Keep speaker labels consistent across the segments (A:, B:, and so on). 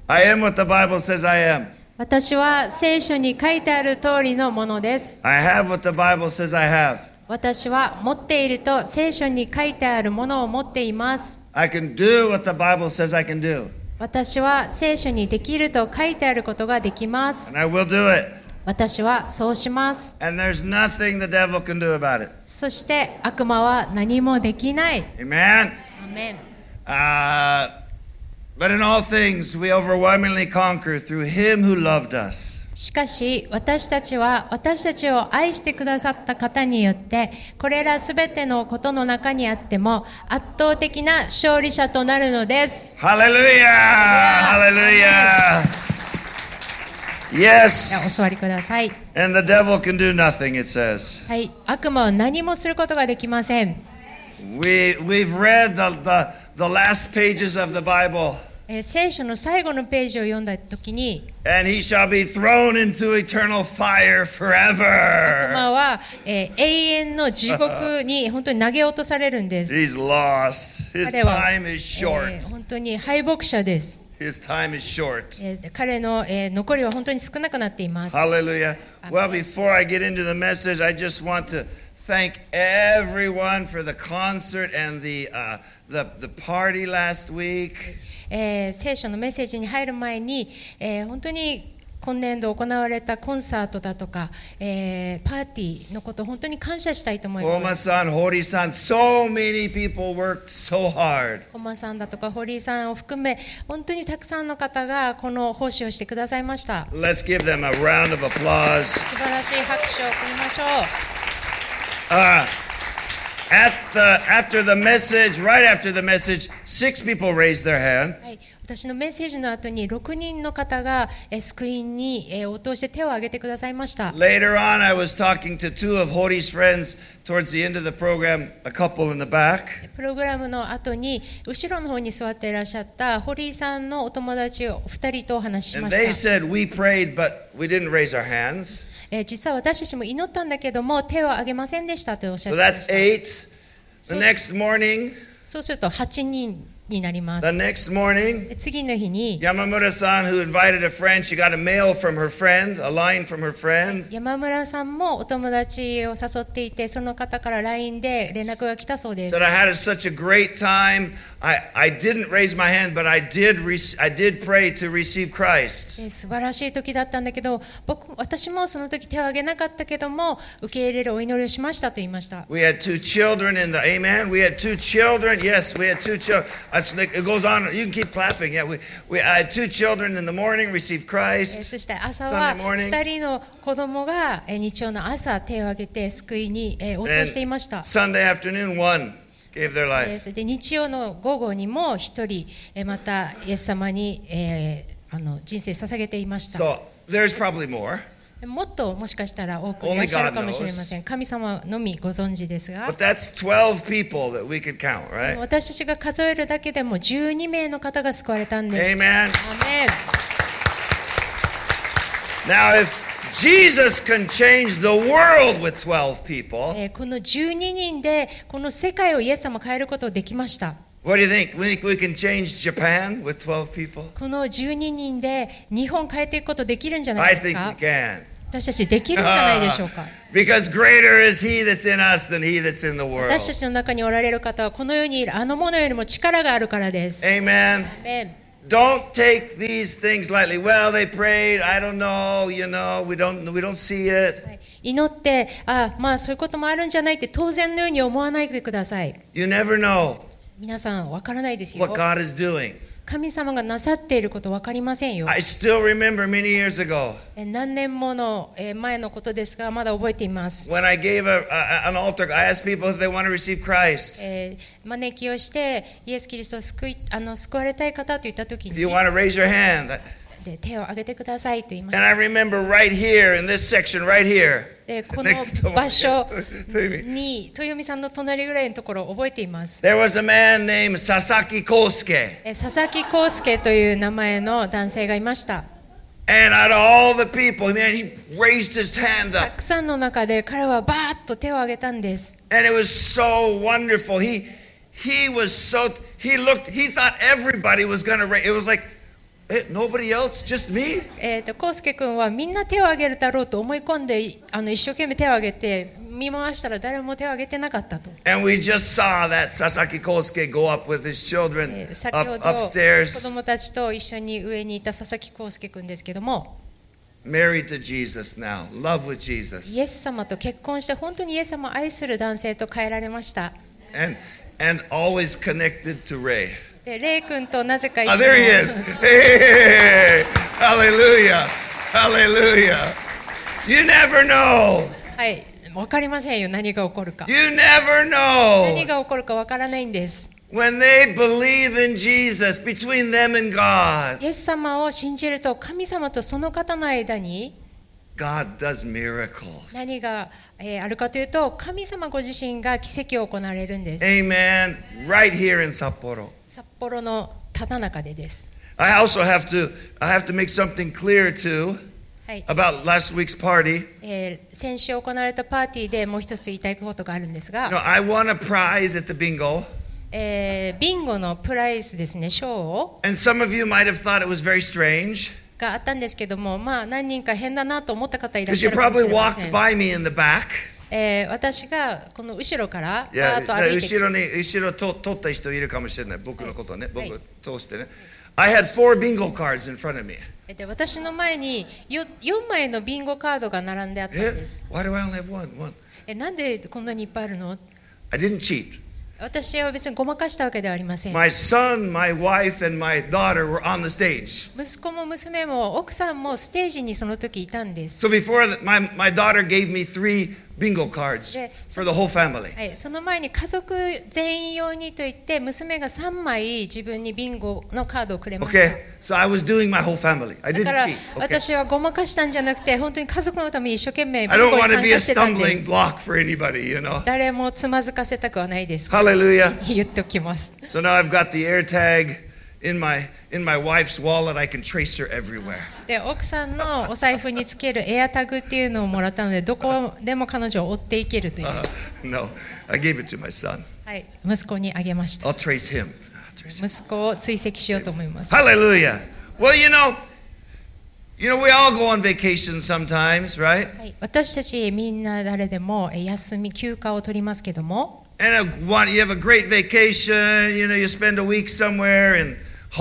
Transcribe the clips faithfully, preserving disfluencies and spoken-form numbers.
A: I am what the Bible says I am.
B: 私は聖書に書いてある通りのものです。
A: I have what the Bible says I have.
B: 私は持っていると聖書に書いてあるものを持っています。
A: I can do what the Bible says I can do.
B: 私は聖書にできると書いてあることができます。
A: And I will do it.
B: 私はそうします。
A: And there's nothing the devil can do about it.
B: そして悪魔は何もできない。
A: Amen.
B: アメン。
A: Uh, but in all things we overwhelmingly conquer through him who loved us.
B: しかし私たちは私たちを愛してくださった方によってこれらすべてのことの中にあっても圧倒的な勝利者となるのです。
A: ハレルヤハレルヤ Yes.
B: お座りください。
A: And the devil can do nothing, it says.
B: はい、悪魔は何もすることができません。
A: We, we've read the, the, the last pages of the Bible.
B: えー聖書の最後のページを読んだときに
A: And he shall be thrown into eternal fire
B: 悪
A: forever.
B: 魔は、えー永遠の地獄に本当に投げ落とされるんです。
A: He's lost. His
B: 彼は、
A: time is
B: え
A: short.
B: ー本当に敗北者です。
A: His time is short.
B: えー彼の、えー残りは本当に少なくなっています。
A: Hallelujah. Well, before I get into the message, I just want to thank everyone for the concert and the, uh, the, the party last week.
B: えー聖書のメッセージに入る前に、えー本当に今年度行われたコンサートだとか、えーパーティーのことを本当に感謝したいと思います。
A: Oma-san, Hori-san, so many people worked so hard.
B: コマさんだとか堀井さんを含め本当にたくさんの方がこの奉仕をしてくださいました。
A: Let's give them a round of applause.
B: 素晴らしい拍手を送りましょう。
A: Uh, at the, after the message, right after the message, six people raised their hand.
B: はい、私のメッセージの後にろくにんの方がえー救いにえー応答して手を挙げてくださいました。
A: Later on, I was talking to two of Hori's friends towards the end of the program, a couple in the back.
B: プログラムの後に後ろの方に座っていらっしゃった堀井さんのお友達をふたりとお話しし
A: And
B: まし
A: they
B: た。
A: said, we prayed, but we didn't raise our hands.
B: えー実は私たちも祈ったんだけども手を挙げませんでしたとおっしゃっ
A: So
B: てま
A: that's
B: した。
A: eight. The
B: So-
A: next morning,
B: そうするとはちにんになります。
A: the next morning,
B: で次の日に
A: Yamamura-san, who invited a friend, she got a mail from her friend, a line from her friend.
B: 山村さんもお友達を誘っていてその方から ライン で連絡が来たそうです。
A: Said I had such a great time. I, I didn't raise my hand, but I did rec- I did pray to receive Christ.
B: え素晴らしい時だったんだけど僕私もその時手を挙げなかったけども受け入れるお祈りをしましたと言いました。
A: We had two children in the amen. We had two children. Yes, we had two children. It goes on. You can keep clapping. Yeah, we, we I had two children in the morning receive
B: え
A: Christ.
B: そして朝は
A: Sunday morning.
B: ふたりの子供がえ日曜の朝手を挙げて救いにえ応答していました。
A: Sunday afternoon, one gave their
B: え
A: life.
B: それで日曜の午後にも一人えまたイエス様にえーあの人生捧げていました。
A: So there's probably more.
B: もっともしかしたら多くいらっしゃるかもしれません。神様のみご存知ですが
A: But that's twelve people that we could count, right?
B: 私たちが数えるだけでもじゅうにめいの方が救われたんです。
A: Amen.
B: アーメン。
A: Now, if Jesus can change the world with twelve people,
B: えーこのじゅうににんでこの世界をイエス様変えることができました。
A: what do you think? We think we can change Japan with twelve people?
B: このじゅうににんで日本変えていくことできるんじゃな
A: I
B: いです
A: think
B: か
A: we？can.
B: 私たちできるんじゃないでしょうか。
A: Because greater is He that's in us than He that's in the
B: 私た
A: world.
B: ちの中におられる方はこの世にいるあのものよりも力があるからです。
A: Amen.
B: アーメン。
A: Don't take these things lightly. Well, they prayed. I don't know. You know, we don't. We don't see it.
B: はい祈ってあまあそういうこともあるんじゃないって当然のように思わないでください。
A: You never know
B: 皆さんわからないですよ。
A: what God is doing.
B: 神様がなさっていることわかりませんよ。
A: I still remember many years ago
B: え何年ものえ前のことですがまだ覚えています。
A: when I gave a, a, an altar. I asked people if they want to receive Christ.
B: えー招きをしてイエス・キリストを救いあの救われたい方と言ったとき
A: If
B: に
A: you want to raise your hand.
B: で手を挙げてくださいと言いまし
A: And
B: た。
A: I remember right here in this section, right here.
B: でこの
A: Next to
B: 場所
A: Tomomi.
B: に豊美さんの隣ぐらいのところを覚えています。
A: There was a man named Sasaki Kosuke.
B: え佐々木康介という名前の男性がいました。
A: And out of all the people, man, he raised his hand
B: た
A: up.
B: くさんの中で彼はバーッと手を挙げたんです。
A: And it was so wonderful. He he was so he looked he thought everybody was gonna raise. It was like Eh, nobody else? Just me?
B: えー、と康介君はみんな手を挙げるだろうと思い込んであの一生懸命手を挙げて見回したら誰も手を挙げてなかったと。
A: And we just saw that Sasaki Kosuke go up with his children
B: えー先
A: up
B: ほど子
A: upstairs,
B: 供たちと一緒に上にいた佐々木康介君ですけども、
A: married to Jesus now, love with Jesus.
B: イエス様と結婚して本当にイエス様を愛する男性と変えられました。
A: And and always connected to Ray.
B: でレイ君となぜかいつ
A: Oh,
B: も
A: there he is. Hey, hallelujah. Hallelujah. You never know.
B: はい、分かりませんよ、何が起こるか。
A: You never
B: 何
A: know.
B: が起こるか分からないんです。
A: When they believe in Jesus, between them and God,
B: イエス様を信じると神様とその方の間に
A: God does miracles.
B: 何が、えーあるかというと、神様ご自身が奇跡を行われるんです。
A: Amen. Right here in Sapporo.
B: 札幌のただ中でです。
A: I also have to I have to make something clear too
B: はい、
A: about last week's party.
B: えー先週行われたパーティーでもう一つ言いたいことがあるんですが、
A: You know, I won a prize at the bingo,
B: えービンゴのプライスですね、賞を
A: and some of you might have thought it was very strange
B: があったんですけども、まあ何人か変だなと思った方いらっ
A: because
B: し
A: you
B: ゃるかもし
A: probably
B: れませ
A: walked
B: ん。
A: by me in the back.
B: えー私がこの後ろからバ
A: Yeah,
B: ーッと歩いてき
A: 後ろに後ろと取った人いるかもしれない。僕のことね、僕通してね。I had four bingo cards in front of me.
B: で私の前に よんまいのビンゴカードが並んであったん
A: え
B: です。
A: Why do I only have one? One.
B: えなんでこんなにいっぱいあるの？
A: I didn't cheat.
B: 私は別にごまかしたわけではありません。
A: My son, my wife, and my daughter were on the stage.
B: 息子も娘も奥さんもステージにその時いたんです。
A: So before that, my, my daughter gave me three bingo cards
B: Yeah,
A: for the whole family.
B: はい、その前に家族全員用にと言って娘がさんまい自分にビンゴのカードをくれました。
A: Okay? So I was doing my whole family. I
B: だ
A: didn't
B: から
A: cheat. Okay?
B: 私はごまかしたんじゃなくて本当に家族のために一生懸命ビ
A: I
B: ン
A: don't
B: ゴに
A: want to
B: 参
A: be a
B: 加してたんで
A: stumbling
B: す。
A: block for anybody, you know?
B: 誰もつまずかせたくはないです。
A: Hallelujah.
B: 言っておきます。
A: So now I've got the AirTag in my in my wife's wallet. I can trace her everywhere.
B: で奥さんのお財布につけるエアタグっていうのをもらったのでどこでも彼女を追っていけるという、
A: Uh, no, I gave it to my son.
B: はい、息子にあげました。
A: I'll trace him. I'll trace him.
B: 息子を追跡しようと思います。
A: Hallelujah. Well, you know, you know, we all go on vacation sometimes, right?
B: はい、私たちみんな誰でもえ休み休暇を取りますけども、
A: And a, one, you have a great vacation. You know, you spend a week somewhere in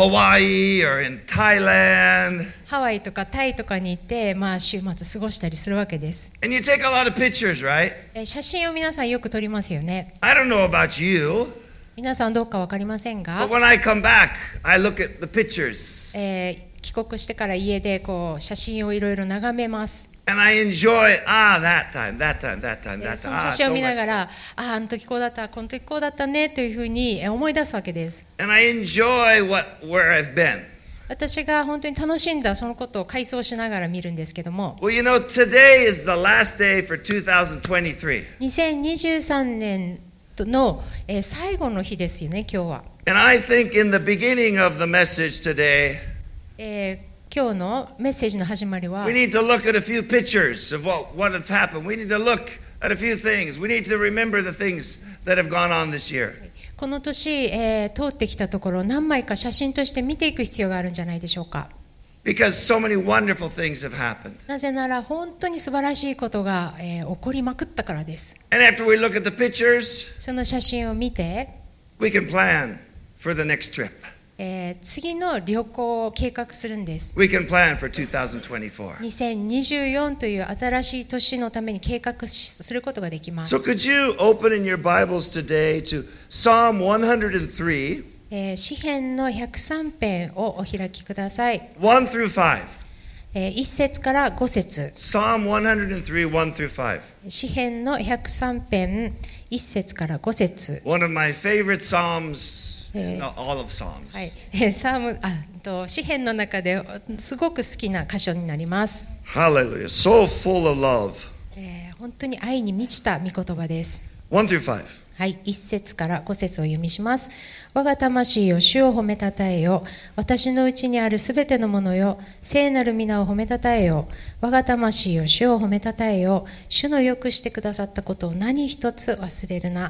A: Hawaii or in Thailand,
B: ハワイとかタイとかに行って、まあ、週末過ごしたりするわけです。
A: and you take a lot of pictures, right?
B: え写真を皆さんよく撮りますよね。
A: I don't know about you,
B: 皆さんどうか分かりません
A: but
B: が、
A: when I come back, I look at the pictures
B: えー帰国してから家でこう写真をいろいろ眺めます。
A: and I enjoy. Ah, that time, that time, that time,
B: で
A: that
B: そ
A: time.
B: の
A: Ah,
B: 写真を
A: so
B: 見な
A: much.
B: がら、ああ、あの時こうだった、この時こうだったねというふうにえ思い出すわけです。
A: And I enjoy what where I've been.
B: 私が本当に楽しんだそのことを回想しながら見るんですけども、
A: Well, you know, today is the last day for two thousand twenty-three.
B: にせんにじゅうさんねんのえー最後の日ですよね、今日は。
A: And I think in the beginning of the message today,
B: えー今日のメッセージの始まりは
A: we、need to look at a few pictures of what, what has happened. We need to look at a few things. We need to remember the things that have gone on this year.
B: この年、えー通ってきたところを何枚か写真として見ていく必要があるんじゃないでしょうか。
A: Because so many wonderful things have happened.
B: なぜなら本当に素晴らしいことが、えー起こりまくったからです。
A: And after we look at the pictures,
B: その写真を見て、
A: we can plan for the next trip.
B: えー次の旅行を計画するんです。
A: We can plan for two thousand twenty-four.
B: にせんにじゅうよんという新しい年のために計画しすることができます。
A: So could you open in your Bibles today to Psalm one hundred three,
B: えー詩編のひゃくさん編をお開きください。
A: one through five.
B: えーいっ節からご節。
A: Psalm one hundred three, one through five.
B: 詩編のひゃくさん編いっ節からご節。
A: One of my favorite Psalms,
B: Eh.
A: not all of Psalms.
B: はい、えーサームあと詩編の中ですごく好きな箇所になります。
A: Hallelujah. So full of love.
B: えー本当に愛に満ちた御言葉です。
A: one through five.
B: はい、いっ節からご節を読みします。我が魂よ、主を褒めたたえよ。私のうちにあるすべてのものよ、聖なる皆を褒めたたえよ。我が魂よ、主を褒めたたえよ。主のよくしてくださったことを何一つ忘れるな。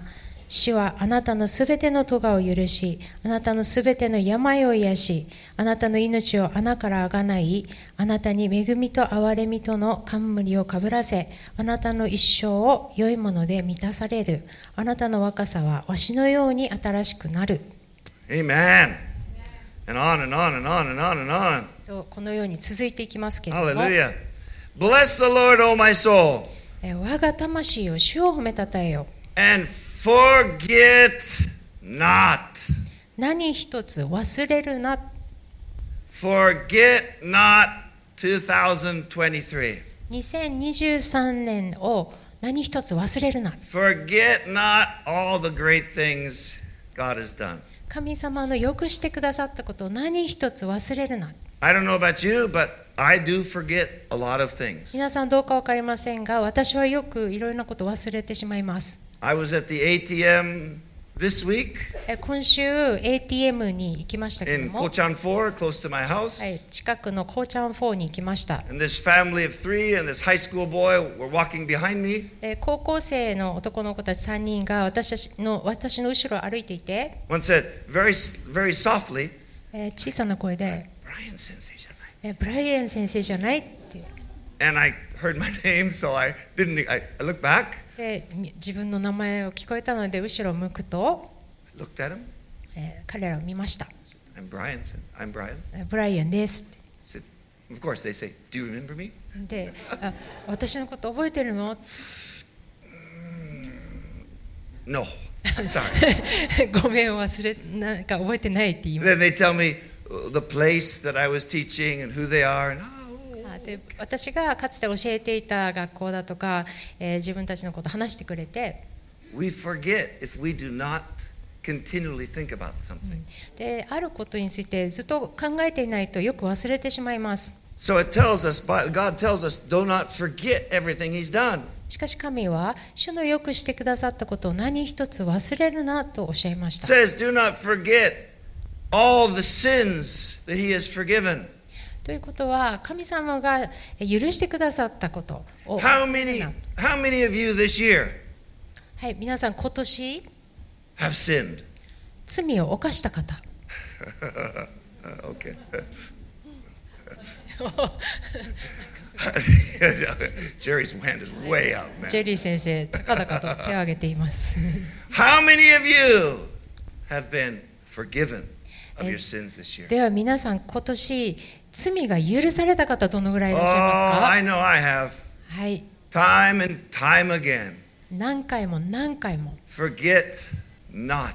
B: 主はあなたのすべての咎を許し、あなたのすべての病を癒し、あなたの命を穴からあがない、あなたに恵みと憐れみとの冠をかぶらせ、あなたの一生を良いもので満たされる。あなたの若さはわしのように新しくなる。
A: Amen. And on and on and on and on and on.
B: とこのように続いていきますけれども、
A: Hallelujah. Bless the Lord, O my soul,
B: え我が魂を主を褒めたたえよ。
A: and forget not.
B: 何一つ忘れるな。
A: Forget not twenty twenty-three.
B: にせんにじゅうさんねんを何一つ忘れるな。
A: Forget not all the great things God has done.
B: 神様のよくしてくださったことを何一つ忘れるな。
A: I don't know about you, but I do forget a lot of things.
B: 皆さんどうか分かりませんが、私はよくいろいろなことを忘れてしまいます。
A: I was at the A T M this week
B: え今週 エーティーエム に行きましたけど
A: in
B: も、
A: Kochan four, close to my house.
B: はい、近くのコーチャンフォーに行きました。
A: And this family of three and this high school boy were walking behind me.
B: え高校生の男の子たちさんにんが私たちの私の後ろを歩いていて、
A: One said very, very softly,
B: え小さな声で、
A: Brian Sensei じゃない。
B: えブライアン先生じゃないって。
A: And I heard my name, so I didn't. I, I looked back,
B: で自分の名前を聞こえたので後ろを向くと、
A: looked at him.
B: え彼らを見ました。
A: I'm Brian. I'm Brian.
B: えブライアンですって。
A: Said, of course, they say, "Do you remember me?"
B: で、あ私のこと覚えてるの？
A: No, I'm sorry.
B: ごめん忘れなんか覚えてないって言います。
A: Then they tell me the place that I was teaching and who they are, and oh,
B: あで私がかつて教えていた学校だとか、えー自分たちのことを話してくれて、
A: we forget if we do not continually think about something.
B: であることについてずっと考えていないとよく忘れてしまいます。
A: So it tells us, God tells us, do not forget everything He's done.
B: しかし神は主のよくしてくださったことを何一つ忘れるなとおっしゃいまし
A: It
B: た。
A: says, do not forget all the sins that He has forgiven.
B: ということは神様が許してくださったことを
A: How many, how many of you this year
B: はい、皆さん今年
A: have sinned?
B: 罪を犯した方
A: Okay. Jerry's hand is way up,
B: ジェ
A: man.
B: リー先生高々と手を挙げています。
A: How many of you have been forgiven of your sins this year?
B: では皆さん今年罪が許された方どのぐらいい
A: Oh,
B: らっしゃいますか？
A: I know I have.
B: はい、
A: Time and time again.
B: 何回も何回も
A: Forget not.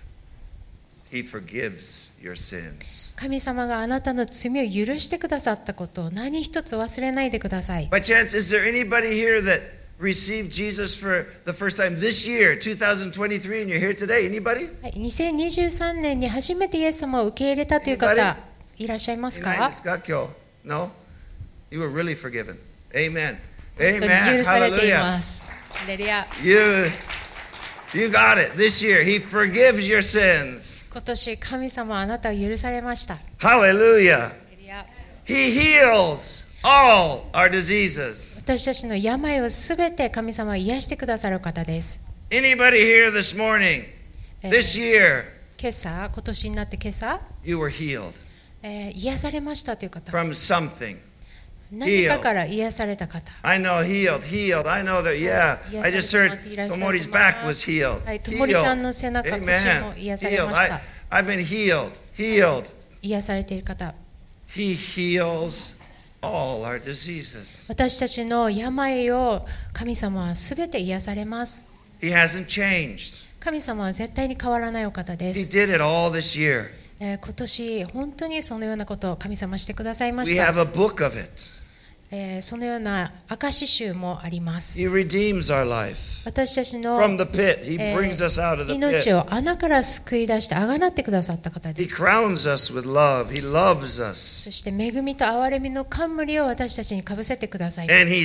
A: He forgives your sins.
B: 神様があなたの罪を許してくださったことを何一つ忘れないでください。
A: By chance, is there anybody here that received Jesus for the first time this year, twenty twenty-three, and you're here today? Anybody?
B: はい、にせんにじゅうさんねんに初めてイエス様を受け入れたという方いらっしゃいますか？
A: No? You were really forgiven. Amen.
B: 本当に
A: Amen.
B: 許されてい
A: Hallelujah.
B: ます。ハレルヤ。
A: You, you got it. This year, He forgives your sins.
B: 今年神様はあなたを許されました。
A: Hallelujah.
B: ハレルヤ。
A: He heals all our diseases.
B: 私たちの病をすべて神様は癒してくださる方です。
A: Anybody here this morning,
B: えー
A: this year,
B: 今朝、今年になって今朝、
A: you were healed
B: えー癒されましたという方、
A: from something.
B: 何かから癒された方、
A: I know, healed, healed. I know that, yeah. I just heard Tomori's back was healed.
B: はい、ともりちゃんの背中、腰も
A: Amen.
B: 癒され
A: Healed.
B: まし
A: I,
B: た。
A: I've been healed, healed.
B: 癒されている方、
A: He heals all our diseases.
B: 私たちの病を神様はすべて癒されます。
A: He hasn't changed.
B: 神様は絶対に変わらないお方で
A: He
B: す。
A: did it all this year.
B: えー今年、本当にそのようなことを神様してくださいま
A: We
B: した。
A: have a book of it.
B: えーそのような証集もあります。
A: He redeems our life
B: 私たちの
A: from the pit. He
B: えー
A: brings us out of the
B: 命
A: pit.
B: を穴から救い出してあがなってくださった方
A: He
B: です。
A: crowns us with love. He loves us.
B: そして恵みと憐れみの冠を私たちにかぶせてください。
A: And He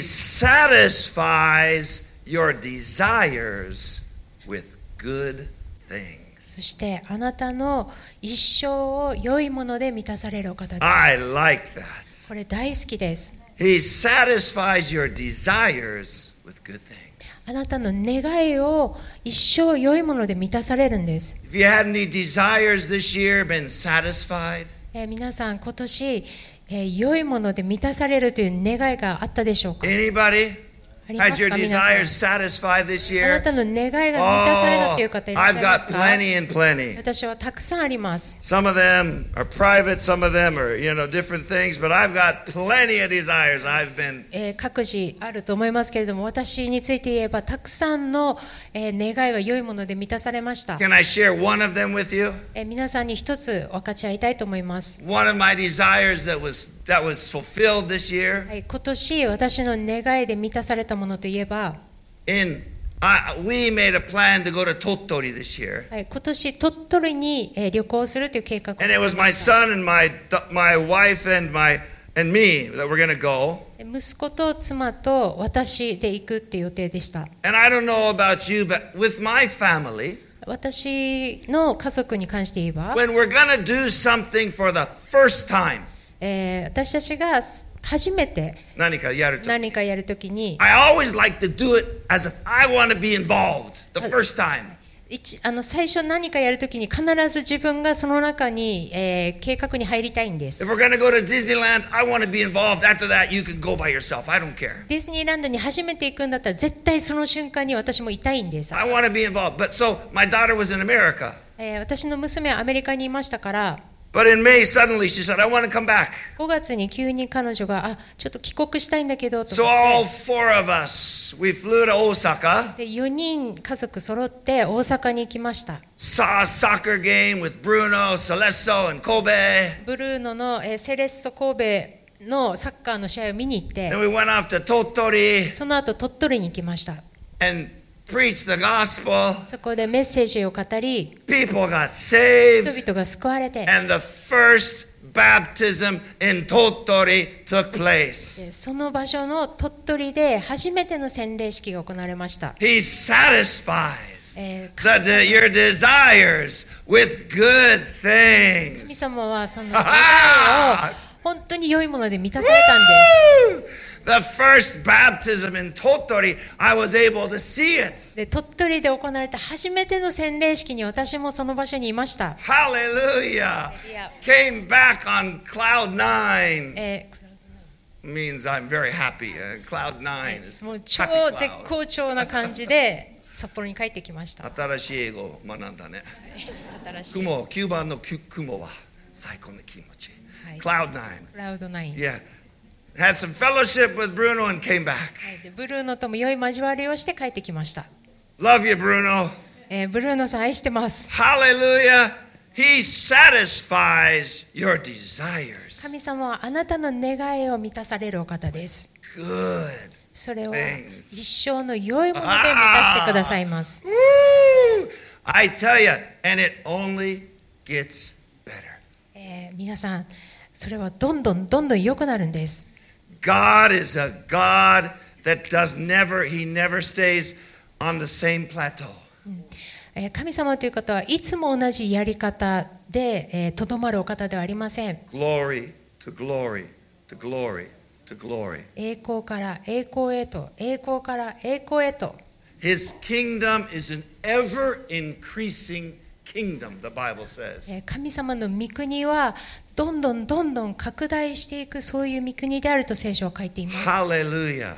A: satisfies your desires with good things.
B: そしてあなたの一生を良いもので満たされるお方です。
A: I like that.
B: これ大好きです。
A: He satisfies your desires with good things.
B: あなたの願いを一生良いもので満たされるんです。
A: If you had any desires this year, been satisfied?
B: えー皆さん、今年、えー良いもので満たされるという願いがあったでしょうか？
A: Anybody?
B: あります
A: Had your
B: か皆さん？
A: desires satisfied this
B: あな
A: year?
B: たの願いが満たされたという方いらっしゃ
A: I've
B: いま
A: got
B: すか？
A: plenty and plenty.
B: 私はたくさんあります。
A: Some of them are private, some of them are, you know, different things, but I've got plenty of desires. I've been
B: えー各自あると思いますけれども、私について言えばたくさんの、えー願いが良いもので満たされました。
A: Can I share one of them with you?
B: えー皆さんに一つ分かち合いたいと思います。
A: One of my desires that was that was fulfilled this year
B: はい、今年私の願いで満たされたものといえば、
A: in I, we made a plan to go to Tottori this year.
B: はい、今年鳥取に、えー旅行するという計画を
A: And it was my son and my my wife and my and me that were going to go.
B: 息子と妻と私で行くっていう予定でした。
A: And I don't know about you, but with my family,
B: 私の家族に関して言えば、
A: when we're going to do something for the first time,
B: えー私たちが初めて
A: 何かやるとき、
B: 何かやるときに、
A: I always like to do it as if I want to be involved the first time.
B: 一あの最初何かやるときに必ず自分がその中に、えー計画に入りたいんです。
A: If we're going to go to Disneyland, I want to be involved. After that, you can go by yourself. I don't care.
B: ディズニーランドに初めて行くんだったら絶対その瞬間に私もいたいんです。
A: I want to be involved. But so my daughter was in America.
B: えー私の娘はアメリカにいましたから、
A: But in May, suddenly she said, I want to come back.
B: ごがつに急に彼女があちょっと帰国したいんだけどと
A: So
B: 思
A: all
B: って
A: four of us, we flew to Osaka,
B: でよにん家族揃って大阪に行きました。
A: saw a soccer game with Bruno, Celesso, and Kobe.
B: ブルーノの、えーセレッソ神戸のサッカーの試合を見に行って、
A: Then we went off to Tottori
B: その後鳥取に行きました。
A: and preached the gospel.
B: そこでメッセージを語り、
A: People got
B: 人
A: saved.
B: 々が救われて、
A: And the first baptism in Tottori took place.
B: でその場所の鳥取で初めての洗礼式が行われました。
A: He satisfies
B: えー
A: the, the, your desires with good
B: 神
A: things.
B: 様はその願いを本当に良いもので満たされたんです。
A: Woo! The first baptism in Tottori, I was able to see it.
B: で鳥取で行われた初めての洗礼式に私もその場所にいました。
A: Hallelujah. Came back on cloud nine.
B: え
A: Means I'm very happy. Uh, cloud nine
B: ー
A: is
B: もう超
A: happy
B: 絶
A: cloud.
B: 好調な感じで札幌に帰ってきました。
A: 新しい英語を学んだね。
B: 新しい
A: 雲、きゅうばんのきゅ雲は最高の気持ち。
B: はい
A: Cloud nine.
B: クラウドナイン、
A: Yeah. Had some fellowship with Bruno and came back.
B: はいでブルーノとも良い交わりをして帰ってきました。
A: Love you, Bruno.
B: えーブルーノさん愛してます。
A: Hallelujah. He satisfies your desires.
B: 神様はあなたの願いを満たされるお方です。
A: Good.
B: それを
A: Things.
B: 一生の良いもので満たしてくださいます。
A: Woo! I tell you, and it only gets better.
B: えー皆さん、それはどんどんどんどん良くなるんです。
A: God is a God that does never, he never stays on the same plateau.
B: えー神様という方はいつも同じやり方でとど、えー、まるお方ではありません。
A: Glory to glory to glory to glory.
B: 栄光から栄光へと、栄光から栄光へと。
A: His kingdom is an ever increasing kingdom, the Bible says.
B: えー神様の御国はどんどんどんどん拡大していく、そういう御国であると聖書は書いています。
A: Hallelujah.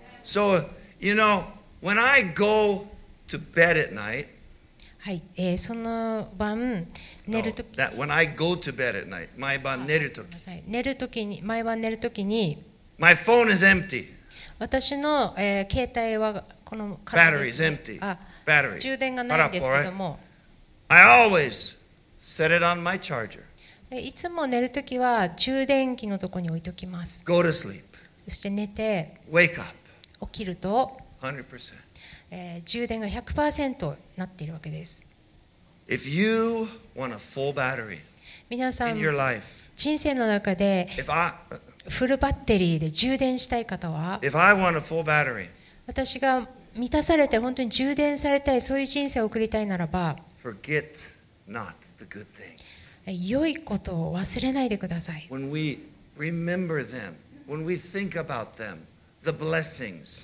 A: So, you know, when I go to bed at night,
B: はい、えーその晩寝
A: no,
B: るとき、
A: that when I go to bed at night, 毎晩寝るとき、
B: ごめんなさい、寝るときに毎晩寝るときに
A: my phone is empty.
B: 私の、えー携帯はこの
A: Battery is empty.
B: あ
A: Battery.
B: 充電がないんですけども、
A: I always set it on my charger.
B: えいつも寝るときは充電器のところに置いときます。
A: Go to sleep.
B: そして寝て
A: Wake up.
B: 起きると、
A: one hundred percent.
B: えー充電が ひゃくパーセント になっているわけです。
A: If you want a full battery
B: 皆さ
A: in
B: ん
A: your life,
B: 人生の中で
A: if I
B: フルバッテリーで充電したい方は、
A: if I want a full battery,
B: 私が満たされて本当に充電されたい、そういう人生を送りたいならば、
A: forget not the good things.
B: 良いことを忘れないでください。
A: When we remember them, when we think about them, the blessings,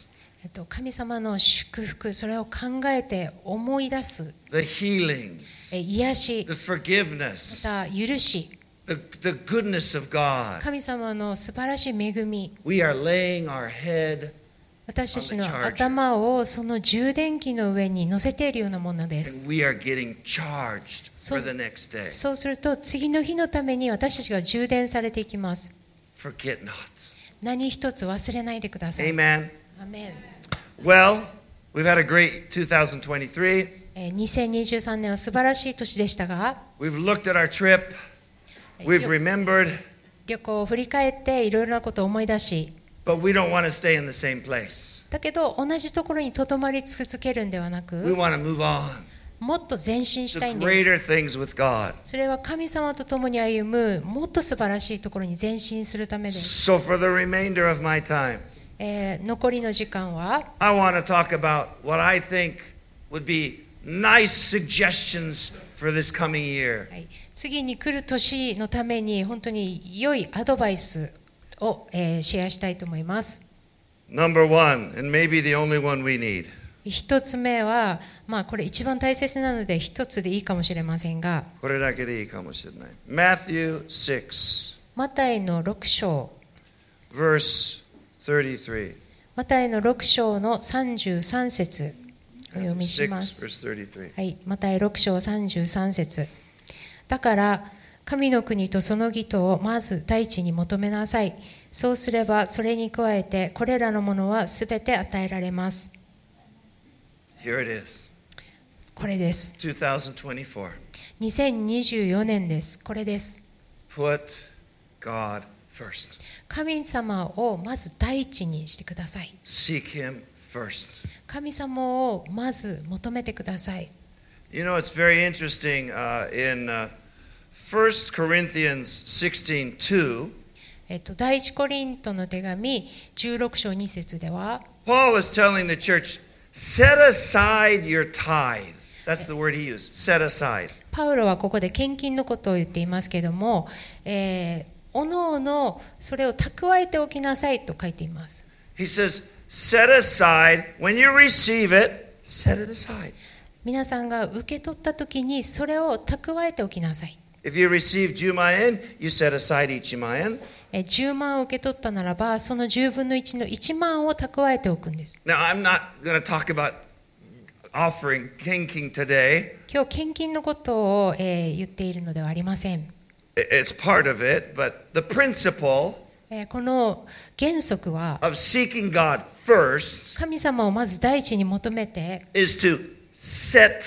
B: えっと、神様の祝福、それを考えて思い出す、
A: the healings,
B: え癒し、
A: the forgiveness,
B: また許し、
A: the, the goodness of God.
B: 神様の素晴らしい恵み、
A: We are laying our head
B: 私たちの頭をその充電器の上に乗せているようなものです。
A: and we are getting charged for the next day.
B: そうすると次の日のために私たちが充電されていきます。
A: Forget not.
B: 何一つ忘れないでください。
A: Amen.
B: アメン。
A: Well, we've had a great two thousand twenty-three.
B: えーにせんにじゅうさんねんは素晴らしい年でしたが、
A: We've looked at our trip. We've remembered,
B: 旅行を振り返っていろいろなことを思い出し、
A: but we don't want to stay in the same place.
B: だけど同じところにとどまり続けるんではな
A: We
B: く、
A: want to move on
B: もっと前進したい
A: to
B: んで
A: greater
B: す。
A: things with God.
B: それは神様と共に歩むもっと素晴らしいところに前進するためです。
A: So for the remainder of my time,
B: えー残りの時間は、
A: I want to talk about what I think would be nice suggestions for this coming year.
B: はい、次に来る年のために本当に良いアドバイスを、えーシェアしたいと思います。
A: Number one, and maybe the only one we need.
B: 一つ目は、まあこれ一番大切なので一つでいいかもしれませんが、
A: これだけでいいかもしれない。Matthew six,
B: マタイのろく章、
A: verse thirty-three.
B: マタイのろく章のさんじゅうさん節お読
A: Matthew
B: みし
A: six,
B: ます。
A: verse thirty-three.
B: はい、マタイろく章さんじゅうさん節。だから神の国とその義とをまず第一に求めなさい。そうすればそれに加えてこれらのものはすべて与えられます。
A: Here it is.
B: これです。
A: twenty twenty-four.
B: にせんにじゅうよねんです。これです。
A: Put God first.
B: 神様をまず第一にしてください。
A: Seek Him first.
B: 神様をまず求めてください。
A: You know, it's very interesting uh, in uh, First Corinthians sixteen two.
B: えっと、第一コリントの手紙じゅうろく章に節では、
A: Paul is telling the church, set aside your tithe. That's the word he used. Set aside.
B: パウロはここで献金のことを言っていますけども、えー、おのおのそれを蓄えておきなさいと書いています。
A: He says, set aside, when you receive it, set it aside.
B: 皆さんが受け取ったときにそれを蓄えておきなさい。
A: If you receive ten mayan, you set aside each mayan.
B: えーじゅうまんを受け取ったならば、そのじゅうぶんのいちのいちまんを蓄えておくんです。
A: Now, I'm not going to talk about offering thinking today.
B: 今日献金のことを、えー言っているのではありません。
A: It's part of it, but the principle
B: えーこの原則は
A: of seeking God first
B: 神様をまず第一に求めて、
A: is to set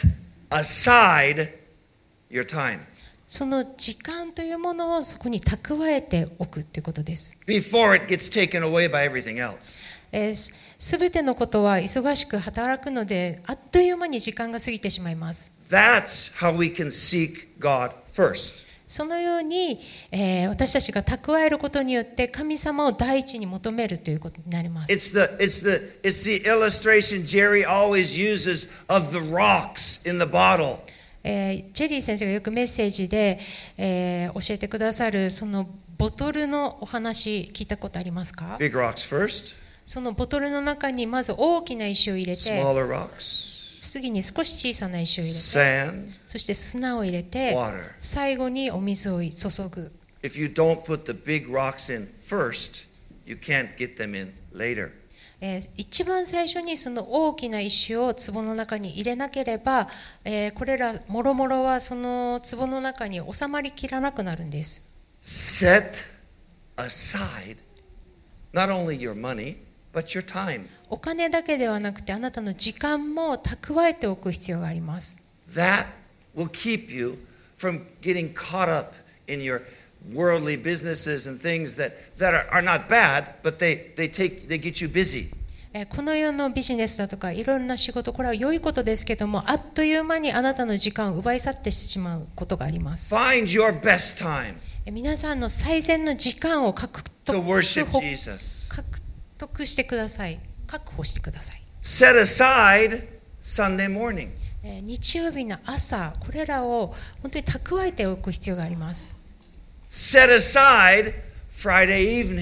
A: aside your time
B: その時間というものをそこに蓄えておくということです。
A: before it gets taken away by everything else.
B: すべてのことは忙しく働くので、あっという間に時間が過ぎてしまいます。
A: That's how we can seek God first.
B: そのように、えー私たちが蓄えることによって神様を第一に求めるということになります。
A: It's the it's the it's the illustration Jerry always uses of the rocks in the bottle.
B: えージェリー先生がよくメッセージで、えー教えてくださるそのボトルのお話聞いたことありますか？
A: Big rocks first,
B: そのボトルの中にまず大きな石を入れて、
A: smaller rocks,
B: 次に少し小さな石を入れて、
A: sand,
B: そして砂を入れて、
A: water.
B: 最後にお水を注ぐ。
A: If you don't put the big rocks in first, you can't get them in later.
B: えー一番最初にその大きな石を壺の中に入れなければ、えーこれらもろもろはその壺の中に収まりきらなくなるんです。
A: Set aside not only your money, but your time.
B: お金だけではなくてあなたの時間も蓄えておく必要があります。
A: That will keep you from getting caught up in your worldly businesses and things that, that are, are not bad, but they, they, take, they get you busy.
B: えーこの世のビジネスだとかいろんな仕事、これは良いことですけども、あっという間にあなたの時間を奪い去ってしまうことがあります。
A: Find your best time
B: えー皆さんの最善の時間を獲
A: to
B: 得
A: worship Jesus.
B: 獲得してください。確保してください。
A: Set aside Sunday morning.
B: えー日曜日の朝、これらを本当に蓄えておく必要があります。
A: Set aside Friday evening.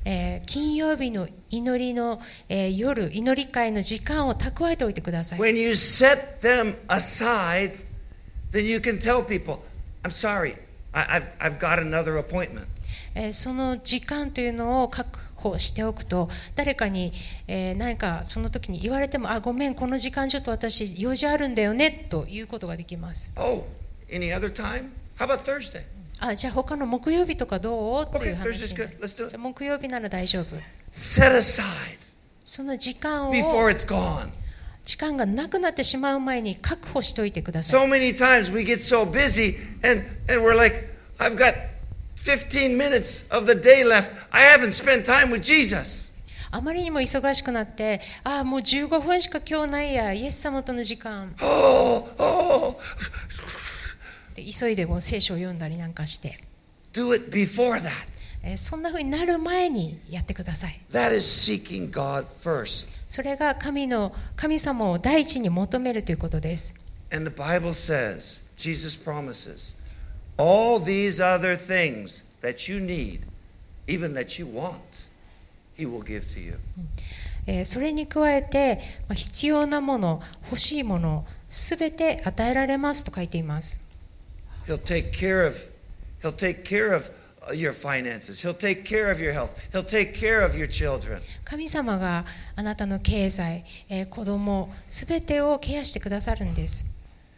B: えー金曜日の祈りの、えー夜、祈り会の時間を蓄えておいてください。
A: When you set them aside, then you can tell people, I'm sorry, I, I've, I've got another appointment.
B: えーその時間というのを確保しておくと、誰かに、えー何かその時に言われても、あ、ごめん、この時間ちょっと私用事あるんだよねということができます。
A: Oh, any other time? How about Thursday?
B: あ、じゃあ他の木曜日とかどうっていう
A: Okay,
B: 話
A: Thursday's
B: に。
A: good. Let's do
B: じ
A: it.
B: ゃあ木曜日なら大丈夫。
A: Set aside
B: その時間を
A: before it's gone.
B: 時間がなくなってしまう前に確保しておいてください。
A: So many times we get so busy and, and we're like, I've got fifteen minutes of the day left. I haven't spent time with Jesus.
B: あまりにも忙しくなって、ああ、もうじゅうごふんしか今日ないや、イエス様との時間。
A: Oh, oh.
B: で急いでもう聖書を読んだりなんかして、
A: Do it before that.
B: えーそんな風になる前にやってください。
A: That is seeking God first.
B: それが神の神様を第一に求めるということです。
A: And the Bible says, Jesus promises, all these other things that you need, even that you want, He will give to you.
B: えーそれに加えて、まあ必要なもの、欲しいもの、すべて与えられますと書いています。
A: He'll take care of, He'll take care of your finances. He'll take care of your health. He'll take care of your children.
B: 神様があなたの経済、えー子供、すべてをケアしてくださるんです。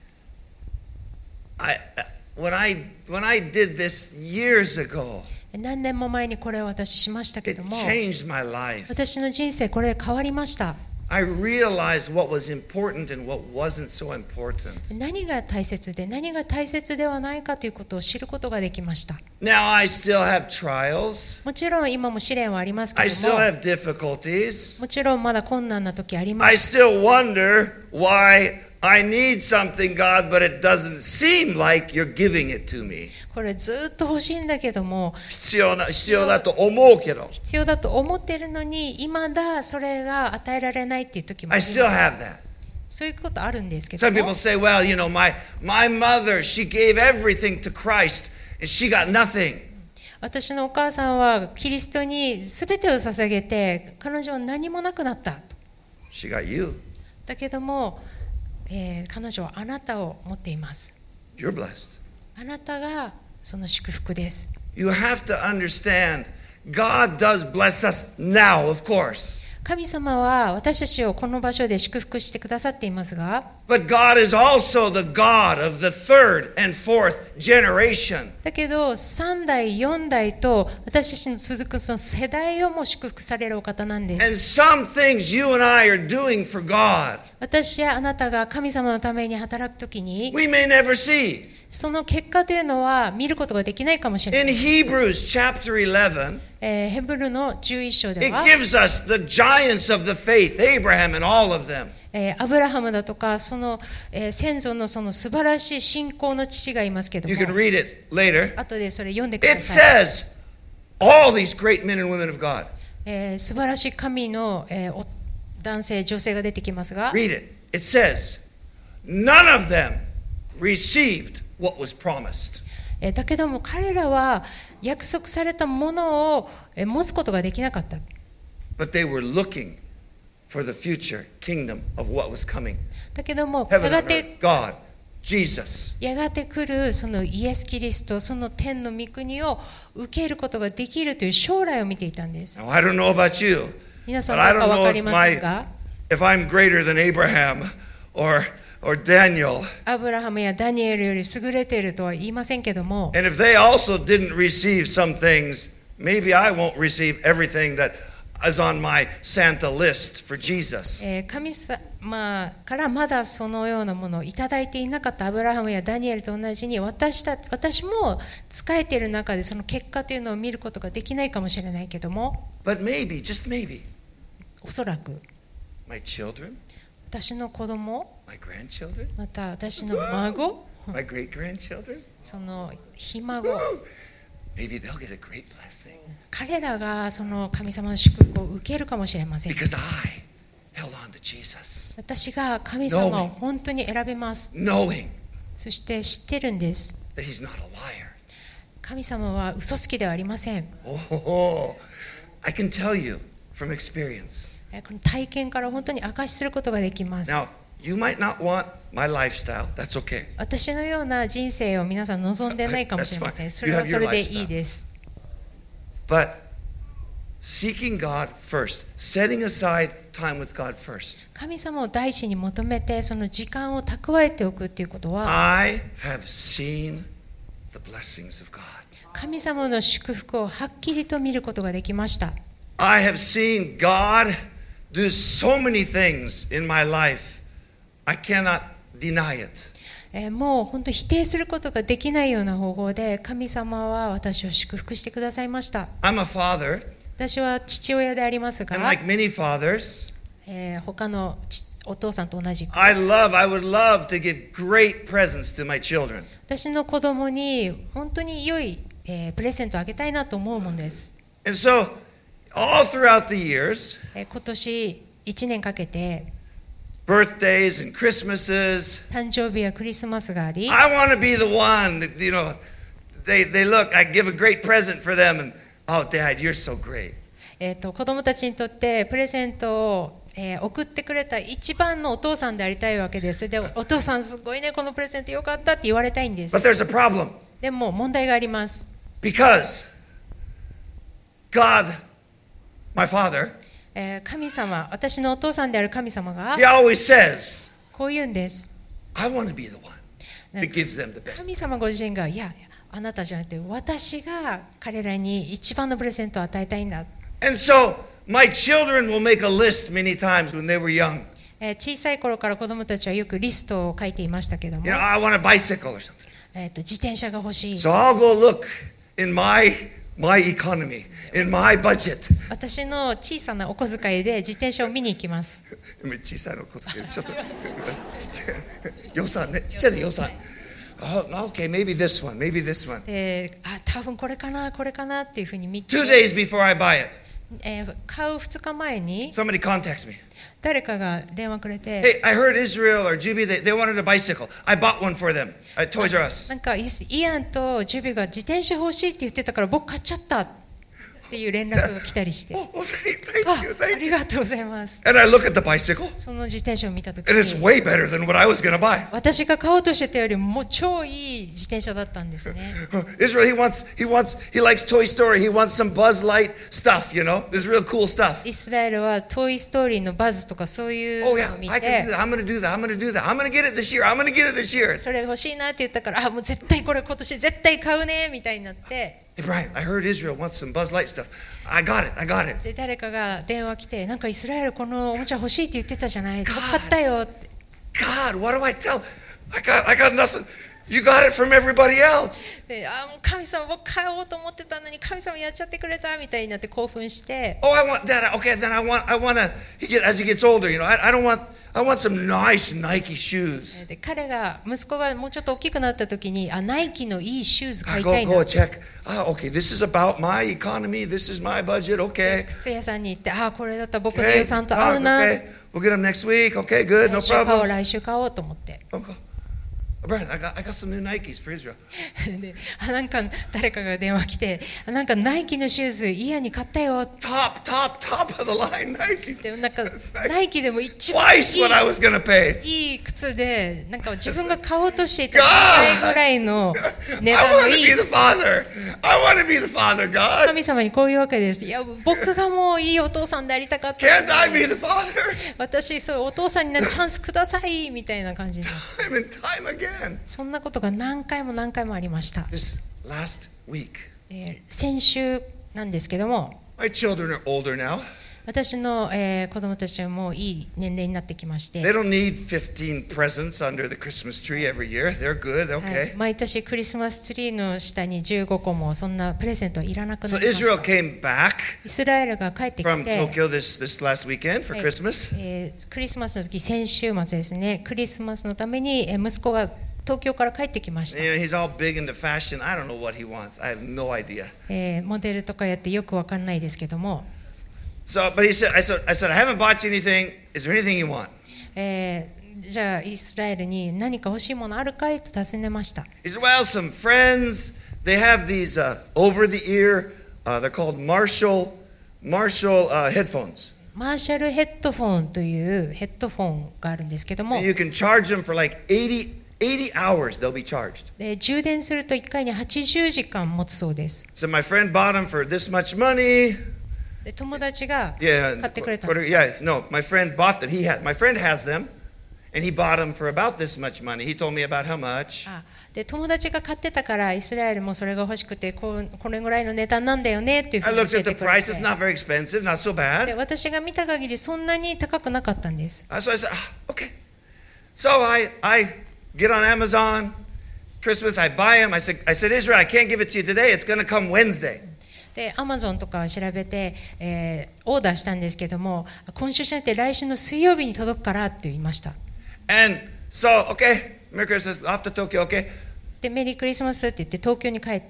A: I, when I, when I did this years ago,
B: 何年も前にこれを私しましたけ
A: it
B: ども、
A: changed my life.
B: 私の人生これ変わりました。
A: I realized what was important and what wasn't so important.
B: 何が大切で何が大切ではないかということを知ることができました。
A: Now I still have trials.
B: もちろん今も試練はありますけ
A: I
B: ど
A: still
B: も、
A: have difficulties.
B: もちろんまだ困難な時ありま
A: I
B: す。
A: still wonder why I need something, God, but it doesn't seem like you're giving it to me.
B: これずっと欲しいんだけども、
A: 必要な、必要だと思うけど。
B: 必要だと思っているのに、今だそれが与えられないっていう時もあ
A: I
B: り
A: still
B: ます。
A: have that.
B: そういうことあるんですけど
A: Some
B: も
A: people、say, well, you know, my, my mother, she gave everything to Christ and she got nothing.
B: 私のお母さんはキリストに全てを捧げて、彼女は何もなくなったと。
A: She got you.
B: だけども、えー彼女はあなたを持っています。
A: You're blessed.
B: あなたがその祝福です。
A: You have to understand, God does bless us now, of course.
B: 神様は私たちをこの場所で祝福してくださっていますが、
A: But God is also the God of the third and fourth generation.
B: だけどさん代よん代と私たちの続くその世代をも祝福されるお方なんで
A: And
B: す。
A: some things you and I are doing for God,
B: 私やあなたが神様のために働くときに、
A: we may never see.
B: その結果というのは見ることができないかもしれな
A: In
B: い。
A: Hebrews chapter eleven,
B: えーヘブルのじゅういち章で
A: it
B: は、
A: gives us the giants of the faith, Abraham and all of them.
B: えーアブラハムだとかその、えー先祖のその素晴らしい信仰の父がいますけど
A: You
B: も、
A: can read it later.
B: 後でそれ読んでくだ
A: It
B: さい。
A: says, all these great men and women of God.
B: えー素晴らしい神の、えーお男性女性が出てきますが、
A: Read it. It says, none of them received what was promised.
B: えーだけども彼らは約束されたものをえー持つことができなかった。
A: But they were looking for the future kingdom of what was coming.
B: だけども
A: Heaven
B: やが
A: and
B: て
A: earth, God, Jesus.
B: やがて来るそのイエス・キリスト、その天の御国を受けることができるという将来を見ていたんです。
A: Now, I don't know about you,
B: 皆さん
A: but I
B: どうか
A: don't
B: 分か
A: know
B: り
A: if,
B: ま
A: my,
B: せんが、
A: if I'm greater than Abraham or, or Daniel.
B: アブラハムやダニエルより優れているとは言いませんけども、
A: And if they also didn't receive some things, maybe I won't receive everything that is on my Santa list for Jesus.
B: えー神様からまだそのようなものをいただいていなかったアブラハムやダニエルと同じに、私た私も仕えている中でその結果というのを見ることができないかもしれないけども、
A: But maybe, just maybe,
B: おそらく
A: my children,
B: 私の子供、
A: my grandchildren,
B: また私の孫、
A: my great grandchildren,
B: そのひ孫、
A: maybe they'll get a great blessing
B: 彼らがその神様の祝福を受けるかもしれません。
A: because I held on to Jesus,
B: 私が神様を本当に選びます。
A: knowing
B: そして知ってるんです。
A: that He's not a liar.
B: 神様は嘘つきではありません。
A: Oh, I can tell you from experience.
B: えーこの体験から本当に証しすることができます。
A: Now, you might not want my lifestyle. That's okay.
B: 私のような人生を皆さん望んでないかもしれません。それはそれでいいです。
A: But seeking God first, setting aside time with God first.
B: 神様を第一に求めて、その時間を蓄えておくっていうことは、
A: I have seen the blessings of God.
B: 神様の祝福をはっきりと見ることができました。
A: I have seen God do so many things in my life. I cannot deny it.
B: えーもう本当否定することができないような方法で神様は私を祝福してくださいました。
A: I'm a father,
B: 私は父親でありますが、
A: and like many fathers,
B: えー他のちお父さんと同じく
A: I love, I would love to give great presents to my children.
B: 私の子供に本当に良い、えープレゼントをあげたいなと思うもんです。
A: And so, all throughout the years,
B: えー今年いちねんかけて
A: birthdays and Christmases,
B: 誕生日やクリスマスがあり、
A: I want to be the one that, you know, they, they look, I give a great present for them, and oh, Dad, you're so great.
B: えーと子供たちにとってプレゼントを、えー送ってくれた一番のお父さんでありたいわけです。それでお父さんすごいね、このプレゼントよかったって言われたいんです。
A: But there's a problem
B: でも問題があります。
A: because God, my Father,
B: えー神様、私のお父さんである神様が
A: He always says,
B: こう言うんです。
A: I want to be the one that gives them the best.
B: 神様ご自身が、いや、あなたじゃなくて私が彼らに一番のプレゼントを与えたいんだ。
A: And so my children will make a list many times when they were young.
B: えー小さい頃から子供たちはよくリストを書いていましたけども、
A: You know, I want a bicycle or something.
B: えーと自転車が欲しい。
A: So I'll go look in my my economy, in my budget.
B: 私の小さなお小遣いで自転車を見に行きます。
A: 小さいの小遣いちょっとちっちゃい予算ね、ちっちゃい予算。Oh, okay, maybe this one, maybe this one.
B: で、あ、多分これかな、これかなっていうふうに見て、
A: Two days before I buy it,
B: えー買うふつかまえに
A: somebody contacts me.
B: 誰かが電話くれて、
A: Hey, I heard Israel or Juby, they, they wanted a bicycle. I bought one for them at Toys R Us.
B: なんかイスイアンとジュビが自転車欲しいって言ってたから僕買っちゃったっていう連絡が来たりして、
A: Oh, oh, thank,
B: あ、
A: thank you,
B: あ
A: thank
B: り
A: you.
B: がとうございます。
A: And I look at the bicycle,
B: その自転車を見たとき
A: and it's
B: に、
A: way better than what I was going to buy.
B: 私が買おうとしてたよりももう超いい自転車だったんですね。
A: Israel, he wants, he wants, he likes Toy Story. He wants some Buzz Light stuff, you know, this real cool stuff.
B: イスラエルはトイ・ストーリーのバズとかそういう
A: Oh
B: の
A: yeah,
B: を見
A: I can do
B: て、
A: that. I'm going to do that. I'm going to do that. I'm going to get it this year. I'm going to get it this year.
B: それ欲しいなって言ったから、あ、もう絶対これ今年絶対買うねみたいになって、
A: Hey Brian, I heard Israel wants some Buzz Light stuff. I got it. I got it.
B: で誰かが電話来て、なんかイスラエルこのおもちゃ欲しいって言ってたじゃない、買ったよって。
A: God, what do I tell? I got, I got nothing. You got it from everybody else.
B: で、あ、もう神様僕買おうと思ってたのに神様やっちゃってくれたみたいになって興奮して、
A: Oh, I want that. Okay, then I want, I want to. He get as he gets older, you know. I, I don't want, I want some nice Nike shoes.
B: で彼が息子がもうちょっと大きくなった時に、あ、ナイキのいいシューズ買
A: I
B: い
A: go,
B: たい
A: go
B: な。
A: check. Ah, okay, this is about my economy. This is my budget. Okay.
B: 靴屋さんに行って、あ、これだったら僕の
A: Okay.
B: 予算と合
A: Ah,
B: うな。
A: okay. We'll get them next week. Okay, good. No
B: 来週買おう、
A: problem.
B: 来週買おうと思って。
A: Okay. Brian, I got, I got some new Nikes for Israel.
B: で、あ、なんか誰かが電話来て、あ、なんかナイキのシューズイヤに買ったよって。
A: Top, top, top of the line Nikes.
B: でなんかナイキでも一番
A: Twice what I was gonna pay.
B: いいいい靴で、なんか自分が買おうとしていたにばいぐらいの値
A: I
B: 段の
A: want to
B: いい
A: be the father. I want to be the father, God.
B: 神様にこういうわけです。いや、僕がもういいお父さんでありたかった。
A: Can't I be the father?
B: 私、そうお父さんになるチャンスくださいみたいな感じで、
A: Time and time again.
B: そんなことが何回も何回もありました。
A: This last week,
B: えー先週なんですけども、
A: my children are older now.
B: 私の、えー子供たちはもういい年齢になってきまし
A: They
B: て、
A: don't need fifteen presents under the Christmas tree every year. They're good,
B: はい
A: okay.
B: 毎年クリスマスツリーの下にじゅうごこもそんなプレゼントいらなく
A: So
B: なりまし
A: Israel
B: た。
A: came back
B: イスラエルが帰ってき
A: from
B: て、
A: Tokyo this, this last weekend for
B: はい
A: Christmas.
B: えークリスマスの時、先週末ですね、クリスマスのためにえー息子が東京から帰ってきました。
A: You know, he's all big into fashion. I don't know what he wants. I have no idea.
B: えーモデルとかやってよくわかんないですけども、
A: So, but he said, I said, I said, I haven't bought you anything. Is there anything you want?
B: えーじゃあイスラエルに何か欲しいものあるかいと尋ねました。
A: He said, well, some friends, they have these uh, over-the-ear, uh, they're called Marshall Marshall uh, headphones.
B: マーシャルヘッドフォンというヘッドフォンがあるんですけども、
A: You can charge them for like eighty, eighty hours. They'll be charged.
B: で充電するといっかいにはちじゅうじかん持つそうです。
A: So my friend bought them for this much money.
B: で友達が
A: Yeah,
B: 買ってくれたんです。
A: yeah. No, my friend bought them. He had my friend has them, and he bought them for about this much money. He told me about how much.
B: あで友達が買ってたからイスラエルもそれが欲しくてこうこれぐらいの値段なんだよねっていうふ
A: I
B: うに
A: looked
B: 教え
A: at the
B: てくれ
A: price. It's
B: て、
A: not very expensive, not so
B: で
A: bad.
B: 私が見た限りそんなに高くなかったんです。
A: Uh, So I said, ah, okay. So I I get on Amazon. Christmas, I buy them. I said, I said, Israel, I can't give it to you today. It's going to come Wednesday.
B: でアマゾンとかを調べて、えーオーダーしたんですけども、今週じゃなくて来週の水曜日に届くからって言いました。
A: And so, okay, Merry Christmas, off to Tokyo, okay.
B: でメリークリスマスって言って東京に帰って、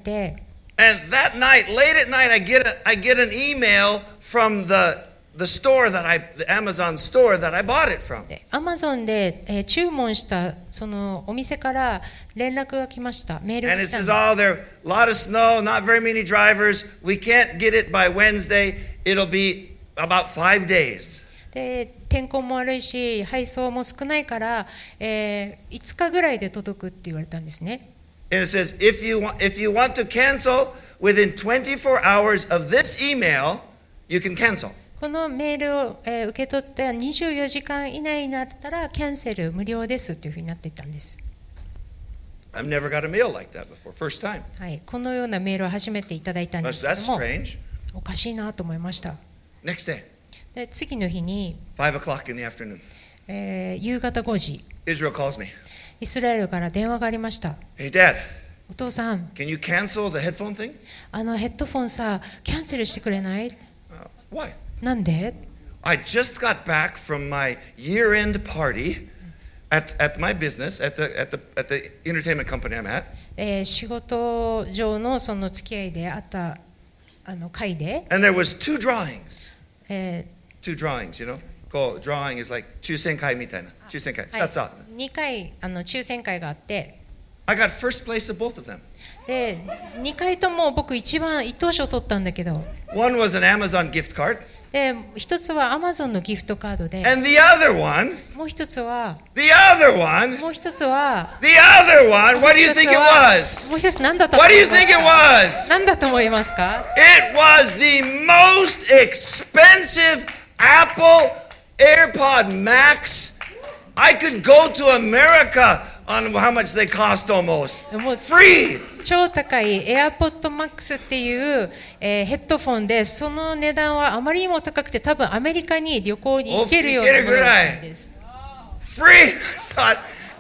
A: And that night, late at night, I get a, I get an email from the the store that I, the Amazon store that I bought it from.
B: でアマゾンで、えー注文したそのお店から連絡が来ました。メールが
A: And it
B: 来たん
A: says,
B: です。
A: oh, there are a lot of snow, not very many drivers. We can't get it by Wednesday. It'll be about five days.
B: で天候も悪いし配送も少ないから、えーいつかぐらいで届くって言われたんですね。
A: And it says, if you want, if you want to cancel within twenty-four hours of this email, you can cancel.
B: このメールを、えー受け取ってにじゅうよじかん以内になったらキャンセル無料ですというふうになっていたんです。
A: I've never got a mail like that before, first time.
B: はい、このようなメールを初めていただいたんで
A: That's,
B: すけど
A: that's
B: も、
A: strange.
B: おかしいなと思いました。
A: Next day,
B: で次の日に、
A: five o'clock in the afternoon,
B: えー夕方ごじ、
A: Israel calls me.
B: イスラエルから電話がありました。
A: Hey, Dad,
B: お父さん、
A: can you cancel the headphone thing?
B: あのヘッドフォンさ、キャンセルしてくれない？
A: Uh, why?
B: なんで？
A: I just got back from my year-end party at, at my business, at the, at, the, at the entertainment company I'm at.
B: えー仕事上のその付き合いであったあの会で、
A: And there was two drawings.
B: え
A: Two drawings, you know? こう drawing is like 抽選会みたいな。抽選会。
B: ーはい
A: ふたつある。
B: にかいあの抽選会があって、
A: I got first place of both of them.
B: でにかいとも僕一番一等賞取ったんだけど、
A: One was an Amazon gift card,
B: で一つはアマゾンのギフトカードで、
A: and the other one,
B: もう一つは
A: the other one,
B: もう一つは
A: the other one, what do you think it was?
B: もう一つ何だったと
A: What
B: 思
A: do
B: い
A: you
B: ます
A: think it
B: か？
A: was?
B: 何だと思いますか？
A: It was the most expensive Apple AirPod Max. I could go to America on how much they cost almost.
B: もう
A: Free!
B: 超高い AirPod Max っていう、えーヘッドフォンで、その値段はあまりにも高くて、多分アメリカに旅行に行けるようなものなんです。
A: Free! I thought,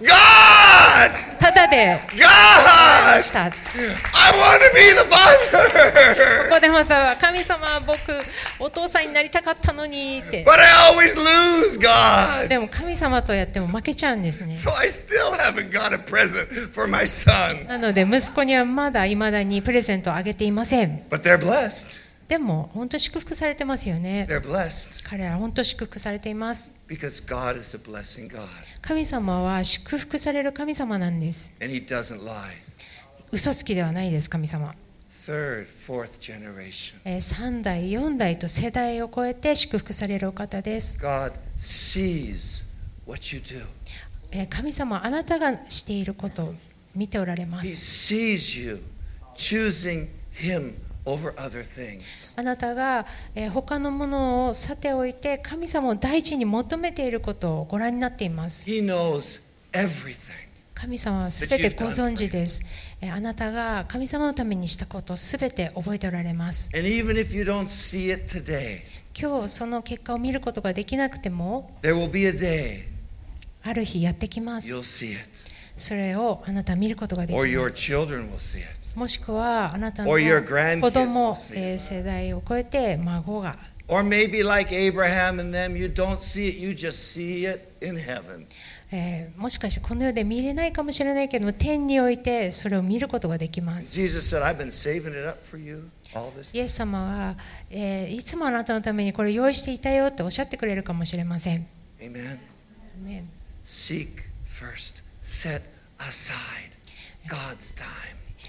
A: God!
B: ただで
A: God!
B: した。
A: I want to be the father!
B: ここでまた神様、僕お父さんになりたかったのにって。
A: But I always lose, God!
B: でも神様とやっても負けちゃうんですね。
A: So I still haven't got a present for my son.
B: なので息子にはまだ未だにプレゼントをあげていません。
A: But they're blessed.
B: でも本当祝福されてますよね。
A: They're blessed
B: 彼らは本当祝福されています。
A: because God is a blessing God.
B: 神様は祝福される神様なんです。
A: And He doesn't lie.
B: 嘘つきではないです、神様。
A: Third, fourth generation.
B: えーさん代、よん代と世代を超えて祝福されるお方です。
A: God sees what you do.
B: えー神様はあなたがしていることを見ておられま
A: He
B: す。
A: sees you choosing Him over other things.
B: あなたが、えー他のものをさておいて神様を第一に求めていることをご覧になっています。
A: He knows everything.
B: 神様はすべてご存知です。えーあなたが神様のためにしたことをすべて覚えておられます。
A: And even if you don't see it today,
B: 今日その結果を見ることができなくても、
A: there will be a day
B: ある日やってきま
A: you'll
B: す。
A: see it.
B: それをあなたは見ることができ
A: Or
B: ま
A: your
B: す。
A: children will see it.
B: もしくはあなたの
A: Or your grandkids
B: 子供
A: will see it.
B: えー世代を超えて孫が、
A: Or maybe like Abraham and them, you don't see it, you just see it in heaven.
B: えーもしかしてこの世で見れないかもしれないけども、天においてそれを見ることができます。
A: Jesus said, I've been saving it up for you all this
B: イ
A: time.
B: エス様は、えーいつもあなたのためにこれ用意していたよっておっしゃってくれるかもしれません。
A: Amen.
B: ね
A: Seek first, set aside God's time.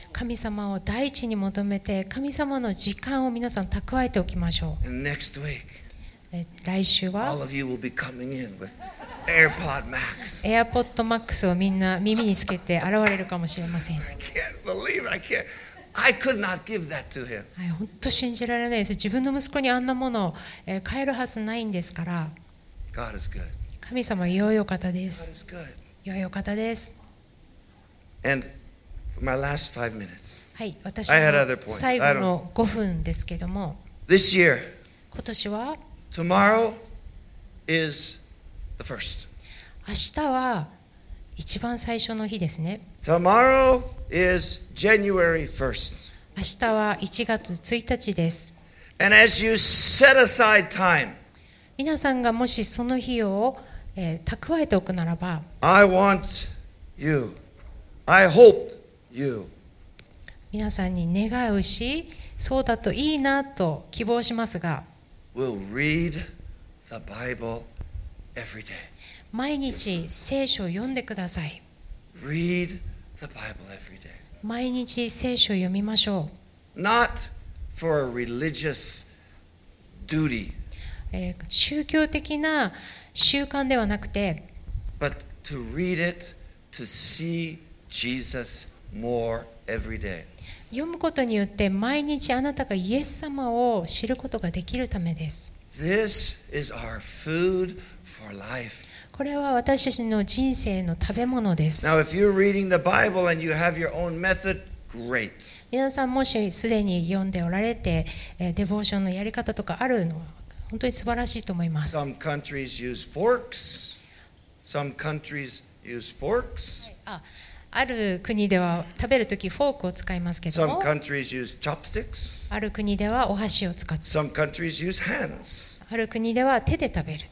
B: 神様を第一に求めて、神様の時間を皆さん蓄えておきましょう。
A: And next week,
B: え来週
A: all
B: は
A: of you will be coming in with AirPod Max.
B: AirPod Max をみんな耳につけて現れるかもしれません。は
A: I can't believe it. I can't. I could not give that to him.
B: い、本当信じられないです。自分の息子にあんなものを、えー買えるはずないんですから。
A: God is good.
B: 神様は良いお方で
A: God
B: す。
A: is good.
B: 良いお方です。
A: And for my last five minutes,
B: はい、私
A: I had
B: の
A: other points.
B: 最後のごふんですけども、
A: this year,
B: 今年は
A: tomorrow is the first.
B: 明日は一番最初の日ですね。
A: Tomorrow is January first.
B: 明日はいちがつついたちです。
A: And as you set aside time,
B: 皆さんがもしその日を、えー蓄えておくならば、
A: I want you, I hope you,
B: 皆さんに願うし、そうだといいなと希望しますが、
A: will read the Bible every day.
B: 毎日聖書を読んでください。
A: Read the Bible every day.
B: 毎日聖書を読みましょう。
A: Not for a religious duty,
B: えー宗教的な習慣ではなくて、
A: but to read it to see Jesus more every day.
B: 読むことによって毎日あなたがイエス様を知ることができるためです。
A: This is our food for life.
B: これは私たちの人生の食べ物です。
A: Now, if you're reading the Bible and you have your own method, great.
B: 皆さんもしすでに読んでおられて、えーデボーションのやり方とかあるのは本当に素晴らしいと思います。
A: Some countries use forks. Some countries use forks.
B: あある国では食べるときフォークを使いますけど
A: Some
B: も、
A: countries use chopsticks.
B: ある国ではお箸を使って、
A: Some countries use hands.
B: ある国では手で食べる。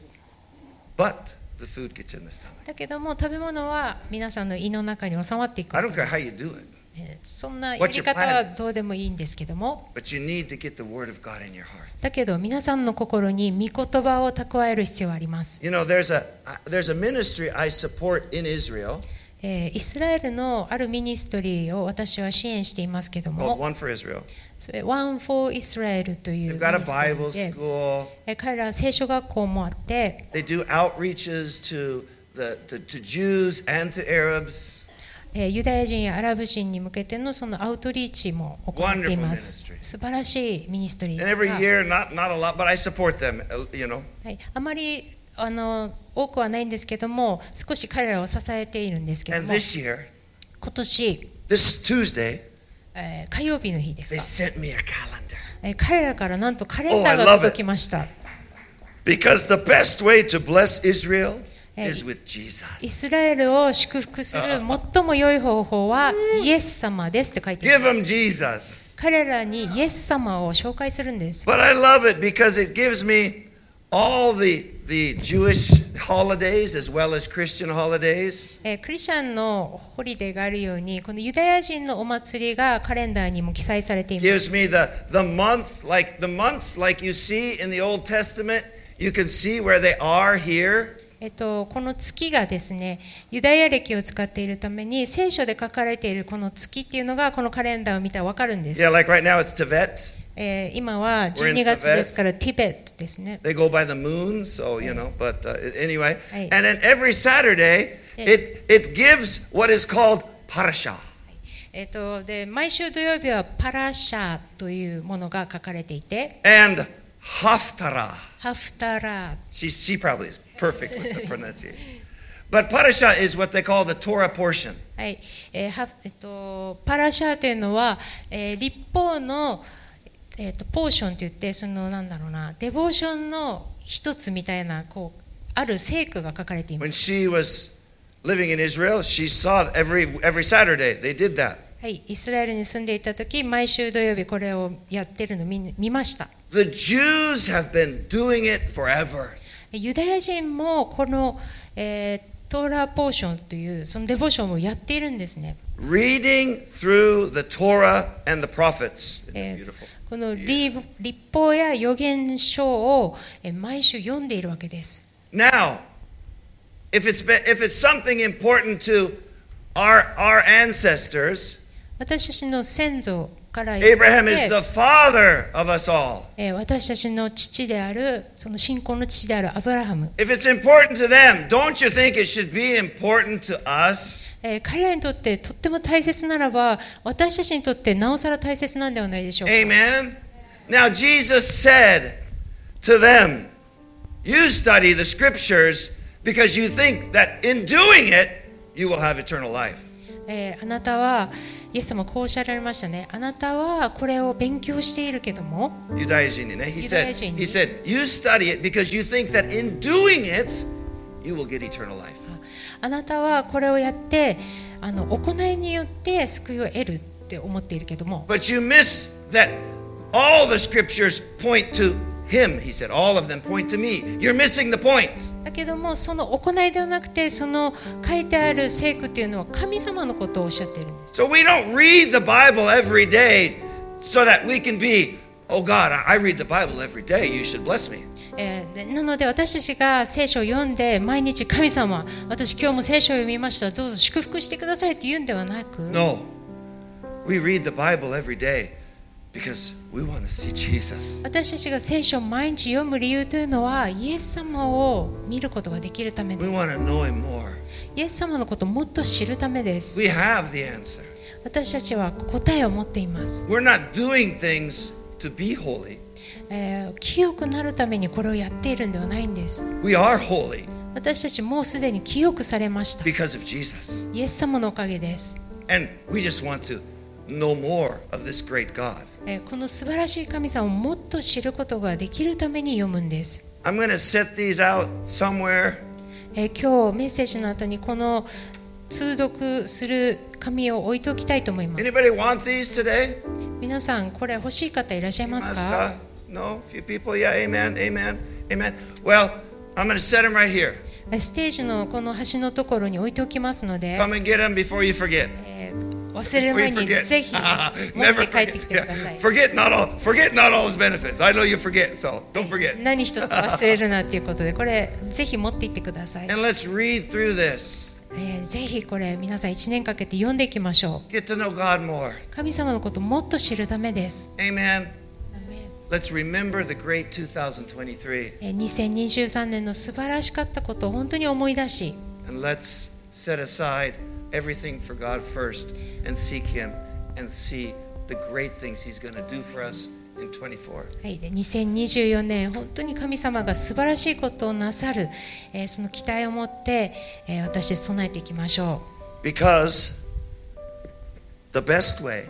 A: But the food gets in the stomach.
B: だけども食べ物は皆さんの胃の中に収まっていく
A: I
B: わ
A: don't
B: け
A: care
B: です。
A: how you do it,
B: えーそんなやり方はどうでもいいんですけども、
A: but you need to get the Word of God in your heart.
B: だけど皆さんの心に御言葉を蓄える必要はあります。
A: You know, there's a there's a ministry I support in Israel
B: えーイスラエルのあるミニストリーを私は支援していますけど
A: called
B: も、
A: One for Israel.
B: それ One for Israel というミ
A: They've got a
B: ニストリ
A: Bible
B: ーで、
A: school.
B: えー彼らは聖書学校もあって、
A: They do outreaches to the to, to Jews and to Arabs.
B: えーユダヤ人やアラブ人に向けてのそのアウトリーチも行っています。
A: Wonderful ministry.
B: 素晴らしいミニストリー
A: And
B: です
A: every
B: が、
A: year, not not a lot, but I support them. uh, You know,
B: はい、あまりあの多くはないんですけども、少し彼らを支えているんですけど
A: and
B: も、
A: this year,
B: 今年、
A: this Tuesday,
B: えー火曜日の日です
A: they
B: か、
A: sent me a calendar
B: えー彼らからなんとカレンダー
A: Oh, I
B: が
A: love
B: 届きました。
A: because the best way to bless Israel
B: Hey.
A: is with Jesus.
B: イスラエルを祝福する最も良い方法はイエス様ですって書いてあり
A: Give
B: ま
A: them
B: す。
A: Jesus.
B: 彼らにイエス様を紹介するんです。
A: But I love it because it gives me all the the Jewish holidays as well as Christian holidays.
B: えークリスチャンのホリデーがあるように、このユダヤ人のお祭りがカレンダーにも記載されていま
A: Gives
B: す。
A: me the the month like the months like you see in the Old Testament. You can see where they are here.
B: えっと、この月がですね、ユダヤ暦を使っているために、聖書で書かれているこの月っていうのが、このカレンダーを見たら分かるんです。
A: Yeah, like right now it's Tibet.
B: えー今はじゅうにがつですから、ティベットですね。
A: They go by the moon, so you know. But uh, anyway,
B: Hey.
A: and then every Saturday, it it gives what is called parasha.
B: えっと、で毎週土曜日はパラシャというものが書かれていて、
A: And haftarah.
B: ハフタラ
A: She she probably is perfect with the pronunciation. But parasha is what they call the Torah portion.
B: はいえーはえっと、パラシャというのは、えー立法の、えっと、ポーションといって、そのなんだろうな、デボーションの一つみたいなこうある聖句が書かれていま
A: When
B: す。
A: she was living in Israel, she saw every every Saturday they did that.
B: はい、イスラエルに住んでいた時、毎週土曜日これをやってるのを見見ました。
A: The Jews have been doing it forever.
B: ユダヤ人もこの、えートーラポーションというそのデボーションをやっているんですね。
A: Reading through the Torah and the prophets. It's
B: えー
A: beautiful.
B: この立立法や預言書をえー毎週読んでいるわけです。
A: Now, if it's been, if it's something important to our our ancestors,
B: 私たちの先祖から言って
A: Abraham is the father of us all.
B: えー私たちの父である、その信仰の父であるアブラハム、
A: If it's important to them, don't you think it should be important to us?
B: えー彼らにとってとっても大切ならば、私たちにとってなおさら大切なんではないでしょうか。
A: Amen. Now Jesus said to them, you study the scriptures because you think that in doing it, you will have eternal life.
B: えーあなたはイエス様こうおっしゃられましたね。あなたはこれを勉強しているけども、
A: ユダヤ人にね、He
B: ユダヤ
A: said,
B: 人に
A: he said, you study it because you think that in doing it, you will get eternal life.
B: あなたはこれをやってあの行いによって救いを得るって思っているけども、
A: But you miss that all the scriptures point to Him. He said, all of them point to me. You're missing the point.
B: だけどもその行いではなくて、その書いてある聖句っていうのは神様のことをおっしゃっているんです。
A: So we don't read the Bible every day so that we can be, oh God, I read the Bible every day. You should bless me.
B: えーでなので私たちが聖書を読んで毎日神様、私今日も聖書を読みました、どうぞ祝福してくださいって言うんではなく、
A: No. We read the Bible every day because we want to see Jesus.
B: 私たちが聖書を毎日読む理由というのはイエス様を見ることができるためで
A: We
B: す。
A: want to know Him more.
B: イエス様のことをもっと知るためです。
A: We have the answer.
B: 私たちは答えを持っています。
A: We're not doing things to be holy.
B: えー清くなるためにこれをやっているんではないんです。
A: We are holy
B: 私たちもうすでに清くされました。
A: because of Jesus.
B: イエス様のおかげです。
A: And we just want to know more of this great God.
B: えーこの素晴らしい神様をもっと知ることができるために読むんです。
A: I'm going to set these out somewhere.
B: えー今日メッセージの後にこの通読する紙を置いておきたいと思います。
A: Anybody want these today?
B: 皆さんこれ欲しい方いらっしゃいますか？
A: No? A few people? Yeah, amen, amen, amen. Well, I'm going to set them right here.
B: ステージのこの端のところに置いておきますので、
A: Come and get them before you forget.
B: えー忘れる
A: Before
B: 前
A: you
B: に
A: forget.
B: ぜひ持っ
A: Never
B: て帰ってき
A: forget.
B: てくださ
A: Yeah.
B: い。
A: Forget not all. Forget not all his benefits. I know you forget, so don't forget.
B: 何一つ忘れるなっていうことで、これぜひ持っていってください。
A: And let's read through this.
B: えーぜひこれ皆さんいちねんかけて読んでいきましょう。
A: Get to know God more.
B: 神様のことをもっと知るためです。
A: Amen. Let's remember the great two thousand twenty-three.
B: えーにせんにじゅうさんねんの素晴らしかったことを本当に思い出し、
A: And let's set aside everything for God first and seek Him and see the great things He's going to do for us in twenty-four.
B: はい、でにせんにじゅうよねん本当に神様が素晴らしいことをなさる、えーその期待を持って、えー私たち備えていきましょ
A: Because the best way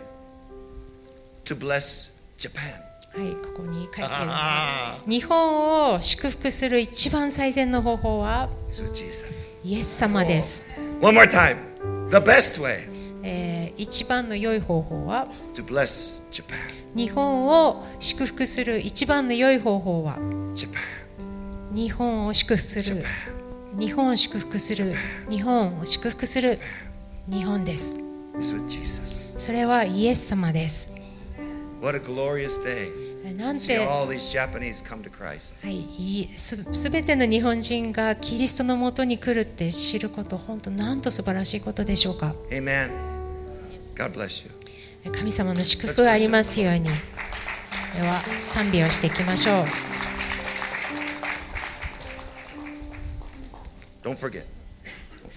A: to bless Japan
B: う。はい、ここに書いてる、日本を祝福する一番最善の方法は
A: is with Jesus.
B: イエス様です。
A: One more time. The best way
B: えー一番の良い方法は、
A: to bless Japan.
B: 日本を祝福する一番の良い方法は、
A: Japan.
B: 日本を祝福する、日本を祝福する、日本を祝福する、日本です。
A: Is with Jesus.
B: それはイエス様です。
A: What a glorious day.
B: なん
A: See
B: て、
A: all these Japanese come to Christ.
B: はい、いいすすべての日本人がキリストのもとに来るって知ること、本当なんと素晴らしいことでしょうか。
A: Amen. God bless you.
B: 神様の祝福がありますように。では賛美をしていきましょう。
A: Don't forget.